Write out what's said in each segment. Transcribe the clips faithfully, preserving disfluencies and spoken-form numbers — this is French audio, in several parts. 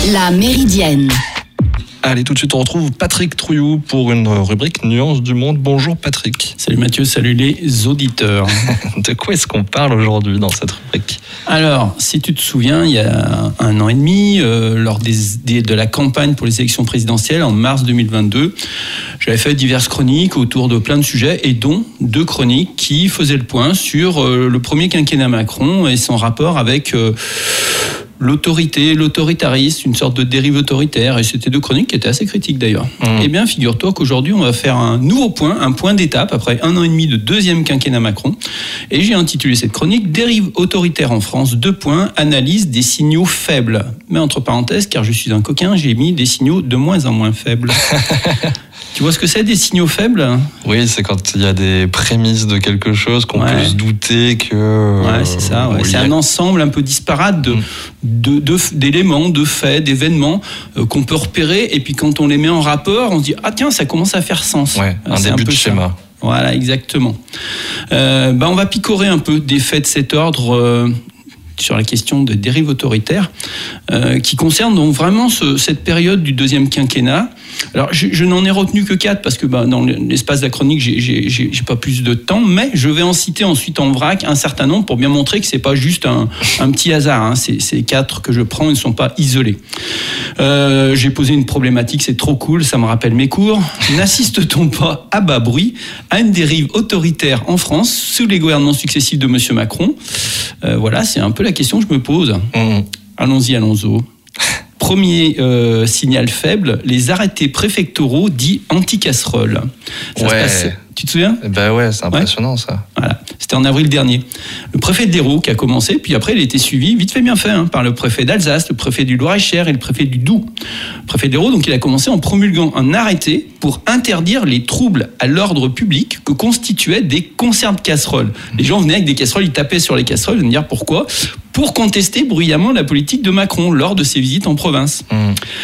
La Méridienne. Allez, tout de suite, on retrouve Patrick Trouillou pour une rubrique Nuances du Monde. Bonjour Patrick. Salut Mathieu, salut les auditeurs. De quoi est-ce qu'on parle aujourd'hui dans cette rubrique ? Alors, si tu te souviens, il y a un an et demi, euh, lors des, des, de la campagne pour les élections présidentielles, en mars deux mille vingt-deux, j'avais fait diverses chroniques autour de plein de sujets, et dont deux chroniques qui faisaient le point sur euh, le premier quinquennat Macron et son rapport avec... Euh, l'autorité, l'autoritarisme, une sorte de dérive autoritaire, et c'était deux chroniques qui étaient assez critiques d'ailleurs. Mmh. Eh bien, figure-toi qu'aujourd'hui, on va faire un nouveau point, un point d'étape, après un an et demi de deuxième quinquennat Macron, et j'ai intitulé cette chronique « Dérive autoritaire en France, deux points, analyse des signaux faibles ». Mais entre parenthèses, car je suis un coquin, j'ai mis des signaux de moins en moins faibles. Tu vois ce que c'est, des signaux faibles ? Oui, c'est quand il y a des prémices de quelque chose qu'on ouais. peut se douter que... Ouais, c'est ça. Ouais. C'est a... un ensemble un peu disparate de, mmh. de, de, d'éléments, de faits, d'événements euh, qu'on peut repérer. Et puis quand on les met en rapport, on se dit « Ah tiens, ça commence à faire sens. Ouais, ». Un c'est début un peu de schéma. Ça. Voilà, exactement. Euh, bah, on va picorer un peu des faits de cet ordre... Euh, sur la question de dérive autoritaire, euh, qui concerne donc vraiment ce, cette période du deuxième quinquennat. Alors, je, je n'en ai retenu que quatre, parce que bah, dans l'espace de la chronique, j'ai, j'ai, j'ai, j'ai pas plus de temps, mais je vais en citer ensuite en vrac un certain nombre pour bien montrer que c'est pas juste un, un petit hasard. Hein. Ces, ces quatre que je prends, ils ne sont pas isolés. Euh, j'ai posé une problématique, c'est trop cool, ça me rappelle mes cours. N'assiste-t-on pas à bas bruit à une dérive autoritaire en France sous les gouvernements successifs de M. Macron ? euh, Voilà, c'est un peu la question que je me pose. Mmh. Allons-y, allons-y. Premier euh, signal faible, les arrêtés préfectoraux dits anti-casseroles. Ça ouais. se passe, tu te souviens ? Ben ouais, c'est impressionnant ouais. ça. Voilà, c'était en avril dernier. Le préfet de l'Hérault qui a commencé, puis après il a été suivi, vite fait bien fait, hein, par le préfet d'Alsace, le préfet du Loir-et-Cher et le préfet du Doubs. Le préfet de l'Hérault, donc il a commencé en promulguant un arrêté pour interdire les troubles à l'ordre public que constituaient des concerts de casseroles. Les gens venaient avec des casseroles, ils tapaient sur les casseroles, ils venaient dire pourquoi ? Pour contester bruyamment la politique de Macron lors de ses visites en province. Mmh.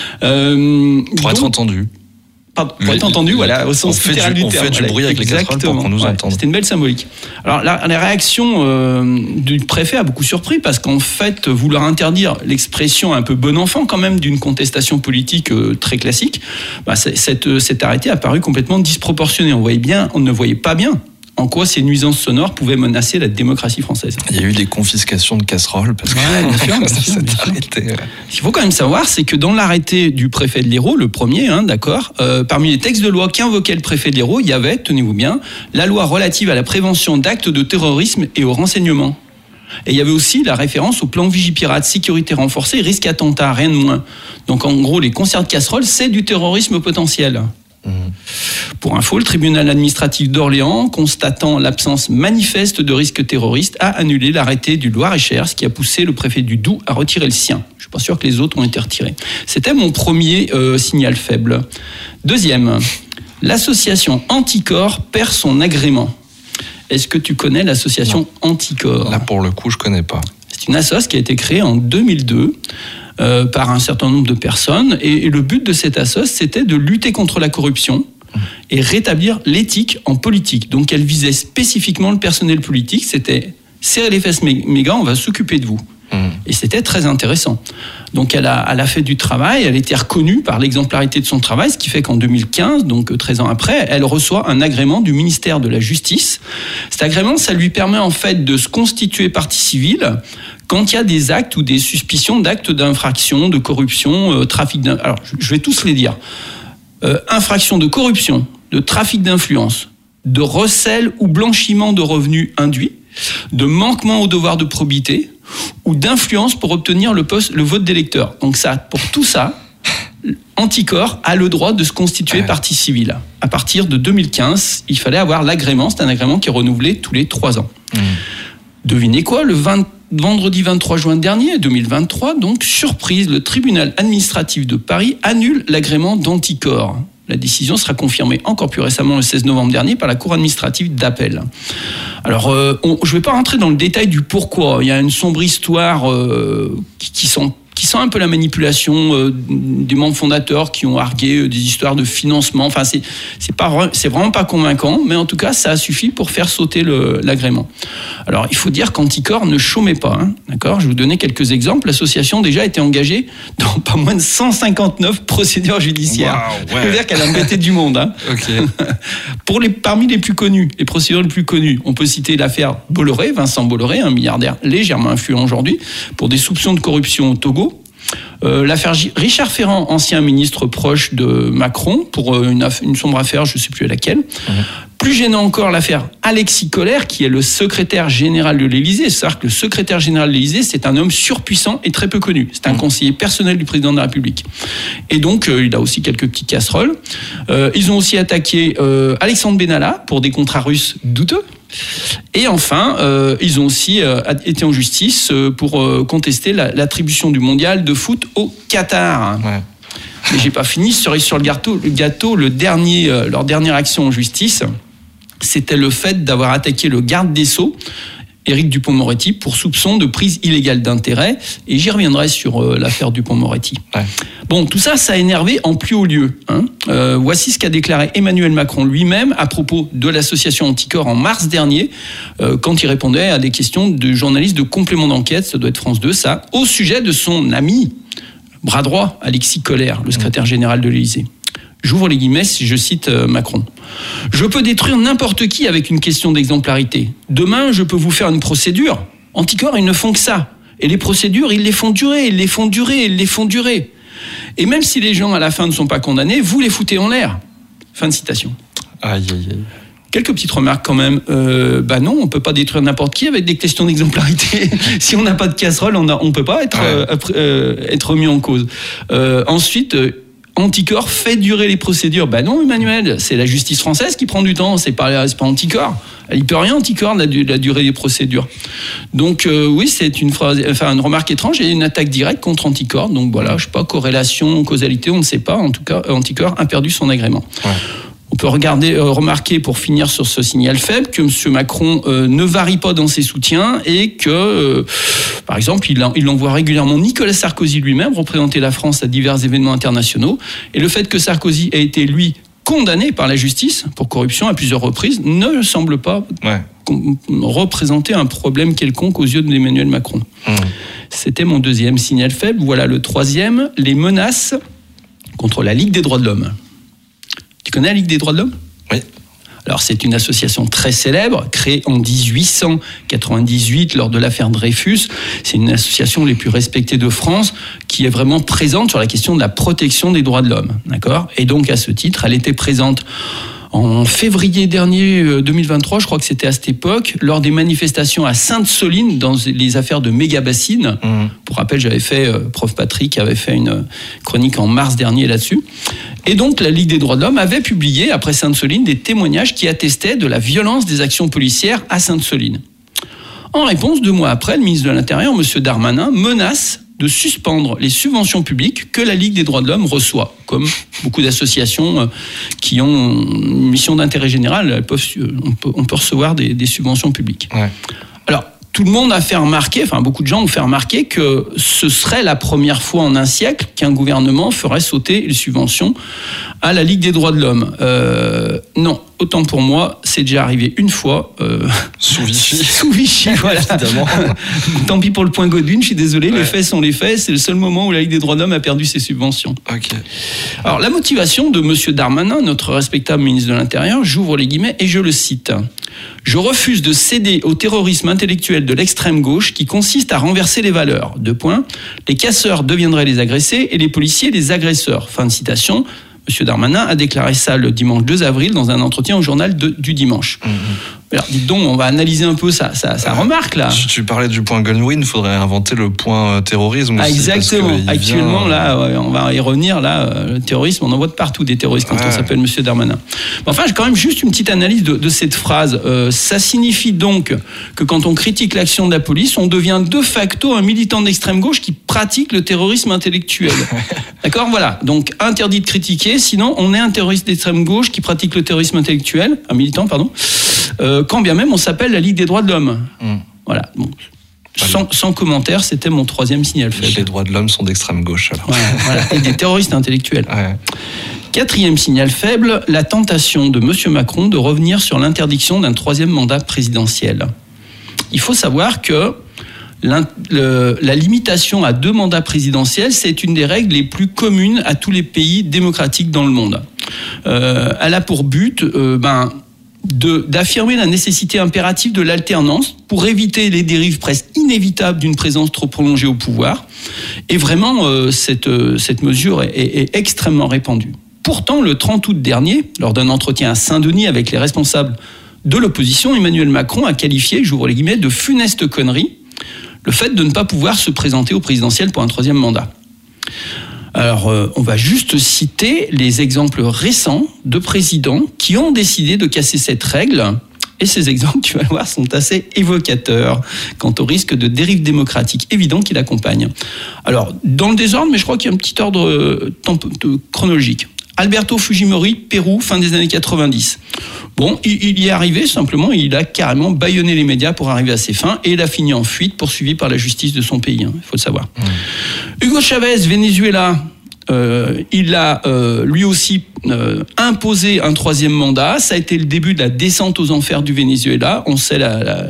Euh, pour donc, être entendu. Pardon, pour être entendu, voilà, au sens littéral du terme. On fait du bruit avec Exactement. les casseroles pour qu'on nous ouais, entende. C'était une belle symbolique. Alors, la, la réaction euh, du préfet a beaucoup surpris, parce qu'en fait, vouloir interdire l'expression un peu bon enfant, quand même, d'une contestation politique euh, très classique, bah, cette, cet arrêté a paru complètement disproportionné. On voyait bien, on ne voyait pas bien en quoi ces nuisances sonores pouvaient menacer la démocratie française. Il y a eu des confiscations de casseroles parce que ouais, bien sûr, bien sûr, cet bien arrêté. Sûr. Ce qu'il faut quand même savoir, c'est que dans l'arrêté du préfet de l'Hérault, le premier, hein, d'accord, euh, parmi les textes de loi qui invoquaient le préfet de l'Hérault, il y avait, tenez-vous bien, la loi relative à la prévention d'actes de terrorisme et au renseignement. Et il y avait aussi la référence au plan Vigipirate, sécurité renforcée, risque attentat, rien de moins. Donc en gros, les concerts de casseroles, c'est du terrorisme potentiel. Mmh. Pour info, le tribunal administratif d'Orléans, constatant l'absence manifeste de risque terroriste, a annulé l'arrêté du Loir-et-Cher, ce qui a poussé le préfet du Doubs à retirer le sien. Je ne suis pas sûr que les autres ont été retirés. C'était mon premier euh, signal faible. Deuxième, l'association Anticorps perd son agrément. Est-ce que tu connais l'association non. Anticorps ? Là, pour le coup, je ne connais pas. C'est une assoce qui a été créée en deux mille deux. Euh, par un certain nombre de personnes. Et, et le but de cette assoce, c'était de lutter contre la corruption et rétablir l'éthique en politique. Donc, elle visait spécifiquement le personnel politique. C'était serrer les fesses, mes gars, on va s'occuper de vous. Mmh. Et c'était très intéressant. Donc, elle a, elle a fait du travail. Elle a été reconnue par l'exemplarité de son travail, ce qui fait qu'en deux mille quinze, donc treize ans après, elle reçoit un agrément du ministère de la Justice. Cet agrément, ça lui permet en fait de se constituer partie civile quand il y a des actes ou des suspicions d'actes d'infraction, de corruption, euh, trafic d'in... Alors, je vais tous les dire. Euh, infraction de corruption, de trafic d'influence, de recel ou blanchiment de revenus induits, de manquement au devoir de probité ou d'influence pour obtenir le, poste, le vote d'électeur. Donc ça, pour tout ça, Anticorps a le droit de se constituer ouais. partie civile. À partir de deux mille quinze, il fallait avoir l'agrément. C'est un agrément qui est renouvelé tous les trois ans. Mmh. Devinez quoi, le vingt Vendredi vingt-trois juin dernier, deux mille vingt-trois, donc, surprise, le tribunal administratif de Paris annule l'agrément d'Anticorps. La décision sera confirmée encore plus récemment le seize novembre dernier par la Cour administrative d'appel. Alors, euh, on, je ne vais pas rentrer dans le détail du pourquoi. Il y a une sombre histoire euh, qui, qui, sont, qui sent un peu la manipulation euh, des membres fondateurs qui ont argué euh, des histoires de financement. Enfin, c'est, c'est, pas, c'est vraiment pas convaincant, mais en tout cas, ça a suffi pour faire sauter le, l'agrément. Alors, il faut dire qu'Anticor ne chômait pas. Hein, d'accord ? Je vais vous donner quelques exemples. L'association déjà était engagée dans pas moins de cent cinquante-neuf procédures judiciaires. Wow, ouais. Je veux dire qu'elle a embêté du monde. Hein. Okay. Pour les, parmi les plus connus, les procédures les plus connues, on peut citer l'affaire Bolloré, Vincent Bolloré, un milliardaire légèrement influent aujourd'hui, pour des soupçons de corruption au Togo. Euh, l'affaire Richard Ferrand, ancien ministre proche de Macron, pour une, aff- une sombre affaire, je ne sais plus laquelle. Mmh. Plus gênant encore, l'affaire Alexis Kohler, qui est le secrétaire général de l'Élysée. C'est-à-dire que le secrétaire général de l'Élysée, c'est un homme surpuissant et très peu connu. C'est un mmh. conseiller personnel du président de la République. Et donc, euh, il a aussi quelques petites casseroles. Euh, ils ont aussi attaqué euh, Alexandre Benalla pour des contrats russes douteux. Et enfin, euh, ils ont aussi euh, été en justice euh, pour euh, contester la, l'attribution du mondial de foot au Qatar. Ouais. Mais j'ai pas fini, cerise sur le gâteau, le gâteau le dernier, euh, leur dernière action en justice, c'était le fait d'avoir attaqué le garde des Sceaux, Éric Dupond-Moretti, pour soupçon de prise illégale d'intérêt. Et j'y reviendrai sur euh, l'affaire Dupond-Moretti. Ouais. Bon, tout ça, ça a énervé en plus haut lieu. Hein. Euh, voici ce qu'a déclaré Emmanuel Macron lui-même à propos de l'association Anticor en mars dernier, euh, quand il répondait à des questions de journalistes de complément d'enquête, ça doit être France deux, ça, au sujet de son ami, bras droit, Alexis Kohler, le secrétaire général de l'Élysée. J'ouvre les guillemets, je cite euh, Macron. « Je peux détruire n'importe qui avec une question d'exemplarité. Demain, je peux vous faire une procédure. Anticor, ils ne font que ça. Et les procédures, ils les font durer, ils les font durer, ils les font durer. Et même si les gens, à la fin, ne sont pas condamnés, vous les foutez en l'air. » Fin de citation. Aïe, aïe, aïe. Quelques petites remarques quand même. Euh, bah non, on peut pas détruire n'importe qui avec des questions d'exemplarité. Si on n'a pas de casserole, on ne on peut pas être, ouais. euh, euh, être mis en cause. Euh, ensuite... Euh, Anticor fait durer les procédures. Ben non, Emmanuel, c'est la justice française qui prend du temps, c'est pas, c'est pas Anticor. Il peut rien, Anticor, la, la durée des procédures. Donc euh, oui, c'est une phrase, enfin une remarque étrange et une attaque directe contre Anticor. Donc voilà, je sais pas, corrélation, causalité, on ne sait pas. En tout cas, Anticor a perdu son agrément. Ouais. On peut regarder, euh, remarquer, pour finir sur ce signal faible, que M. Macron euh, ne varie pas dans ses soutiens et que, euh, par exemple, il, il envoie régulièrement Nicolas Sarkozy lui-même représenter la France à divers événements internationaux. Et le fait que Sarkozy ait été, lui, condamné par la justice pour corruption à plusieurs reprises ne semble pas ouais. com- représenter un problème quelconque aux yeux d'Emmanuel Macron. Mmh. C'était mon deuxième signal faible. Voilà le troisième, les menaces contre la Ligue des droits de l'homme. Tu connais la Ligue des droits de l'homme ? Oui. Alors, c'est une association très célèbre, créée en dix-huit cent quatre-vingt-dix-huit lors de l'affaire Dreyfus. C'est une association les plus respectées de France qui est vraiment présente sur la question de la protection des droits de l'homme. D'accord ? Et donc, à ce titre, elle était présente en février dernier deux mille vingt-trois, je crois que c'était à cette époque, lors des manifestations à Sainte-Soline dans les affaires de méga-bassines. Mmh. Pour rappel, j'avais fait, euh, prof Patrick avait fait une chronique en mars dernier là-dessus. Et donc, la Ligue des droits de l'homme avait publié, après Sainte-Soline, des témoignages qui attestaient de la violence des actions policières à Sainte-Soline. En réponse, deux mois après, le ministre de l'Intérieur, M. Darmanin, menace de suspendre les subventions publiques que la Ligue des droits de l'homme reçoit, comme beaucoup d'associations qui ont une mission d'intérêt général, elles peuvent, on, peut, on peut recevoir des, des subventions publiques. Ouais. Alors, tout le monde a fait remarquer, enfin beaucoup de gens ont fait remarquer que ce serait la première fois en un siècle qu'un gouvernement ferait sauter les subventions à la Ligue des droits de l'homme. Euh, non, autant pour moi, c'est déjà arrivé une fois. Euh, sous Vichy. Sous Vichy, voilà. Évidemment. Tant pis pour le point Godwin, je suis désolé, ouais. Les faits sont les faits. C'est le seul moment où la Ligue des droits de l'homme a perdu ses subventions. Okay. Alors, la motivation de M. Darmanin, notre respectable ministre de l'Intérieur, j'ouvre les guillemets et je le cite. « Je refuse de céder au terrorisme intellectuel de l'extrême gauche qui consiste à renverser les valeurs. Deux points. Les casseurs deviendraient les agressés et les policiers les agresseurs. » Fin de citation. M. Darmanin a déclaré ça le dimanche deux avril dans un entretien au journal de, du dimanche. Mmh. Alors, dites donc, on va analyser un peu sa, sa, sa euh, remarque, là. Tu, tu parlais du point Godwin, il faudrait inventer le point euh, terrorisme aussi. Ah, exactement. Actuellement, vient... là, ouais, on va y revenir, là, euh, le terrorisme, on en voit de partout des terroristes quand ouais. on s'appelle M. Darmanin. Mais enfin, j'ai quand même juste une petite analyse de, de cette phrase. Euh, ça signifie donc que quand on critique l'action de la police, on devient de facto un militant d'extrême gauche qui pratique le terrorisme intellectuel. D'accord ? Voilà. Donc, interdit de critiquer, sinon on est un terroriste d'extrême gauche qui pratique le terrorisme intellectuel, un militant, pardon, euh, quand bien même on s'appelle la Ligue des droits de l'homme. Mmh. Voilà. Bon. Sans, sans commentaire, c'était mon troisième signal faible. Les droits de l'homme sont d'extrême gauche, alors. Ouais, voilà. Et des terroristes intellectuels. Ouais. Quatrième signal faible, la tentation de M. Macron de revenir sur l'interdiction d'un troisième mandat présidentiel. Il faut savoir que le, la limitation à deux mandats présidentiels, c'est une des règles les plus communes à tous les pays démocratiques dans le monde. Euh, elle a pour but euh, ben, de, d'affirmer la nécessité impérative de l'alternance pour éviter les dérives presque inévitables d'une présence trop prolongée au pouvoir. Et vraiment, euh, cette, cette mesure est, est, est extrêmement répandue. Pourtant, le trente août dernier, lors d'un entretien à Saint-Denis avec les responsables de l'opposition, Emmanuel Macron a qualifié, j'ouvre les guillemets, de funeste connerie le fait de ne pas pouvoir se présenter au présidentiel pour un troisième mandat. Alors, euh, on va juste citer les exemples récents de présidents qui ont décidé de casser cette règle. Et ces exemples, tu vas le voir, sont assez évocateurs quant au risque de dérive démocratique évident qui l'accompagne. Alors, dans le désordre, mais je crois qu'il y a un petit ordre euh, temp- chronologique. Alberto Fujimori, Pérou, fin des années quatre-vingt-dix. Bon, il, il y est arrivé, simplement, il a carrément bâillonné les médias pour arriver à ses fins et il a fini en fuite, poursuivi par la justice de son pays, il hein, faut le savoir. Mmh. Hugo Chavez, Venezuela, euh, il a euh, lui aussi euh, imposé un troisième mandat. Ça a été le début de la descente aux enfers du Venezuela. On sait la, la,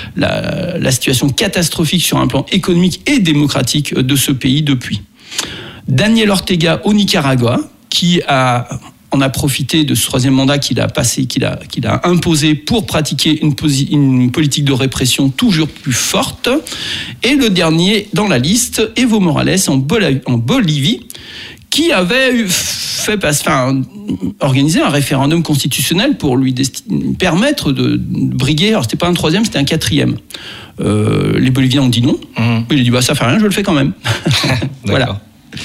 la, la situation catastrophique sur un plan économique et démocratique de ce pays depuis. Daniel Ortega au Nicaragua, qui a, en a profité de ce troisième mandat qu'il a passé, qu'il a, qu'il a imposé pour pratiquer une, posi- une politique de répression toujours plus forte. Et le dernier dans la liste, Evo Morales en, Bol- en Bolivie, qui avait fait passer, enfin, organisé un référendum constitutionnel pour lui desti- permettre de briguer. Alors, c'était pas un troisième, c'était un quatrième. Euh, les Boliviens ont dit non. Mmh. Il a dit bah, ça fait rien, je le fais quand même. Voilà.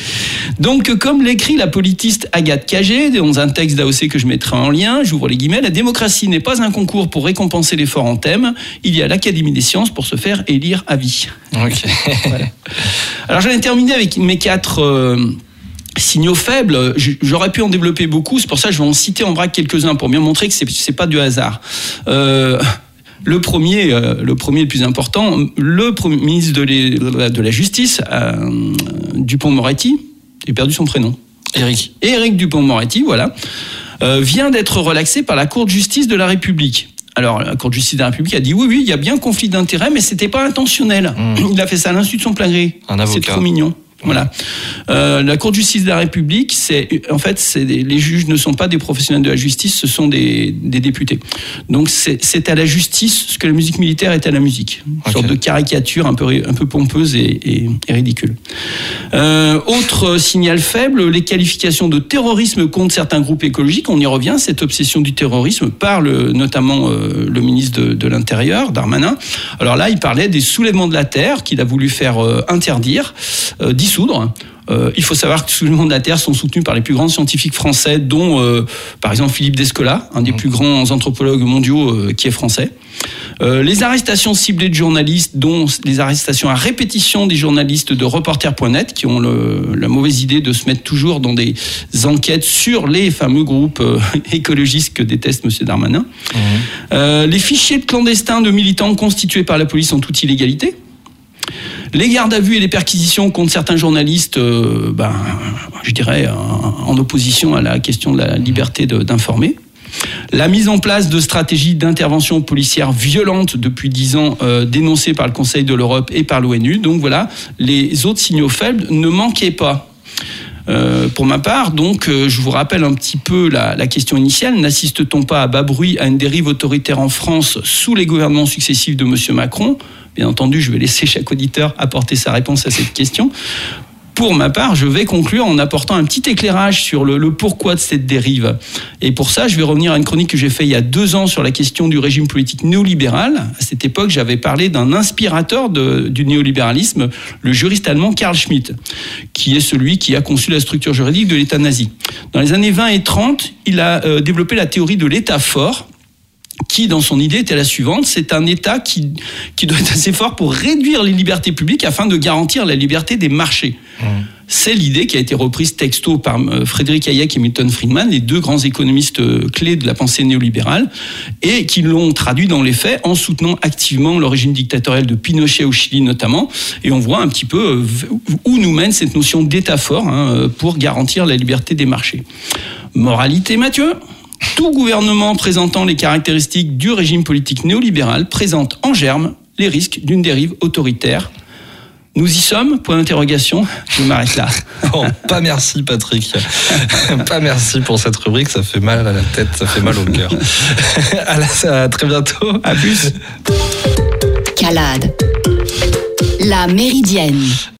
Donc, comme l'écrit la politiste Agathe Cagé, dans un texte d'A O C que je mettrai en lien, j'ouvre les guillemets, la démocratie n'est pas un concours pour récompenser l'effort en thème, il y a l'Académie des sciences pour se faire élire à vie. Ok. Voilà. Alors, j'en ai terminé avec mes quatre euh, signaux faibles. J'aurais pu en développer beaucoup, c'est pour ça que je vais en citer en vrac quelques-uns pour bien montrer que c'est, c'est pas du hasard. Euh... Le premier, euh, le premier le plus important, le premier ministre de, les, de la Justice, euh, Dupond-Moretti, j'ai perdu son prénom. Éric. Éric Dupond-Moretti, voilà, euh, vient d'être relaxé par la Cour de justice de la République. Alors, la Cour de justice de la République a dit oui, oui, il y a bien conflit d'intérêts, mais c'était pas intentionnel. Mmh. Il a fait ça à l'insu de son plein gré. Un avocat. C'est trop mignon. Voilà. Euh, la Cour de justice de la République, c'est en fait, c'est des, les juges ne sont pas des professionnels de la justice, ce sont des, des députés. Donc c'est, c'est à la justice ce que la musique militaire est à la musique, une okay. sorte de caricature un peu un peu pompeuse et, et, et ridicule. Euh, autre signal faible, les qualifications de terrorisme contre certains groupes écologiques. On y revient, cette obsession du terrorisme par le, notamment euh, le ministre de, de l'Intérieur, Darmanin. Alors là, il parlait des soulèvements de la terre qu'il a voulu faire euh, interdire. Euh, dissoudre. Euh, il faut savoir que les soulèvements de la Terre sont soutenus par les plus grands scientifiques français, dont euh, par exemple Philippe Descola, un des mmh. plus grands anthropologues mondiaux euh, qui est français. Euh, les arrestations ciblées de journalistes, dont les arrestations à répétition des journalistes de reporter point net, qui ont le, la mauvaise idée de se mettre toujours dans des enquêtes sur les fameux groupes euh, écologistes que déteste M. Darmanin. Mmh. Euh, les fichiers de clandestins de militants constitués par la police en toute illégalité. Les gardes à vue et les perquisitions contre certains journalistes, euh, ben, je dirais, en, en opposition à la question de la liberté de, d'informer. La mise en place de stratégies d'intervention policière violentes depuis dix ans, euh, dénoncées par le Conseil de l'Europe et par l'ONU. Donc voilà, les autres signaux faibles ne manquaient pas. Euh, pour ma part, donc, euh, je vous rappelle un petit peu la, la question initiale. N'assiste-t-on pas à bas bruit à une dérive autoritaire en France sous les gouvernements successifs de M. Macron ? Bien entendu, je vais laisser chaque auditeur apporter sa réponse à cette question. Pour ma part, je vais conclure en apportant un petit éclairage sur le, le pourquoi de cette dérive. Et pour ça, je vais revenir à une chronique que j'ai faite il y a deux ans sur la question du régime politique néolibéral. À cette époque, j'avais parlé d'un inspirateur de, du néolibéralisme, le juriste allemand Carl Schmitt, qui est celui qui a conçu la structure juridique de l'État nazi. Dans les années vingt et trente, il a euh, développé la théorie de l'État fort, qui, dans son idée, était la suivante. C'est un État qui, qui doit être assez fort pour réduire les libertés publiques afin de garantir la liberté des marchés. Mmh. C'est l'idée qui a été reprise texto par Frédéric Hayek et Milton Friedman, les deux grands économistes clés de la pensée néolibérale, et qui l'ont traduit dans les faits en soutenant activement le régime dictatorial de Pinochet au Chili notamment. Et on voit un petit peu où nous mène cette notion d'État fort hein, pour garantir la liberté des marchés. Moralité, Mathieu ? Tout gouvernement présentant les caractéristiques du régime politique néolibéral présente en germe les risques d'une dérive autoritaire. Nous y sommes ? Point d'interrogation. Je m'arrête là. Bon, pas merci Patrick. Pas merci pour cette rubrique, ça fait mal à la tête, ça fait mal au cœur. À, la, à très bientôt. À plus. Calade. La Méridienne.